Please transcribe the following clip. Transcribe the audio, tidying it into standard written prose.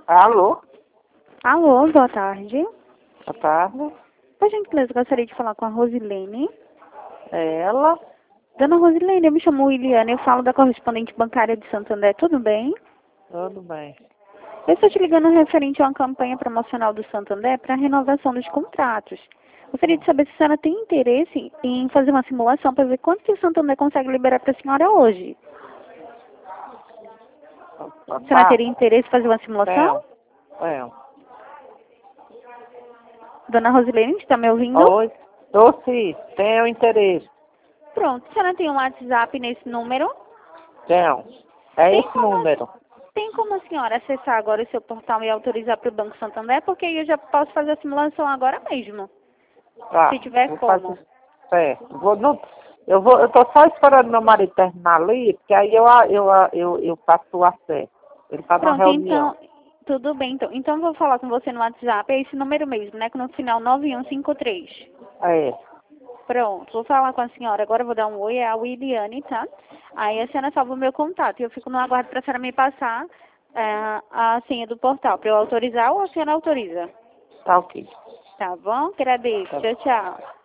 Alô? Alô, boa tarde. Boa tarde. Por gentileza, gostaria de falar com a Rosilene. É ela? Dona Rosilene, eu me chamo Liliane, eu falo da correspondente bancária de Santo André, tudo bem? Tudo bem. Eu estou te ligando referente a uma campanha promocional do Santo André para a renovação dos contratos. Gostaria de saber se a senhora tem interesse em fazer uma simulação para ver quanto que o Santo André consegue liberar para a senhora hoje. A senhora teria interesse em fazer uma simulação? Tenho. Dona Rosilene, está me ouvindo? Oi? Tô sim, tenho interesse. Pronto, a senhora tem um WhatsApp nesse número? Tenho. É Tem esse como, número. tem como a senhora acessar agora o seu portal e autorizar para o Banco Santander? Porque eu já posso fazer a simulação agora mesmo, Tá. se tiver Vou como. fazer. Eu tô só esperando meu marido terminar ali, porque aí eu faço o acesso. Ele tá numa Pronto, reunião. então, tudo bem. Então eu vou falar com você no WhatsApp, é esse número mesmo, né? Com no final 9153. É. Pronto, vou falar com a senhora. Agora eu vou dar um oi, é a Williane, tá? Aí a senhora salva o meu contato e eu fico no aguardo para a senhora me passar a senha do portal, para eu autorizar ou a senhora autoriza? Tá ok. Tá bom? Agradeço. Tá. Tchau, tchau.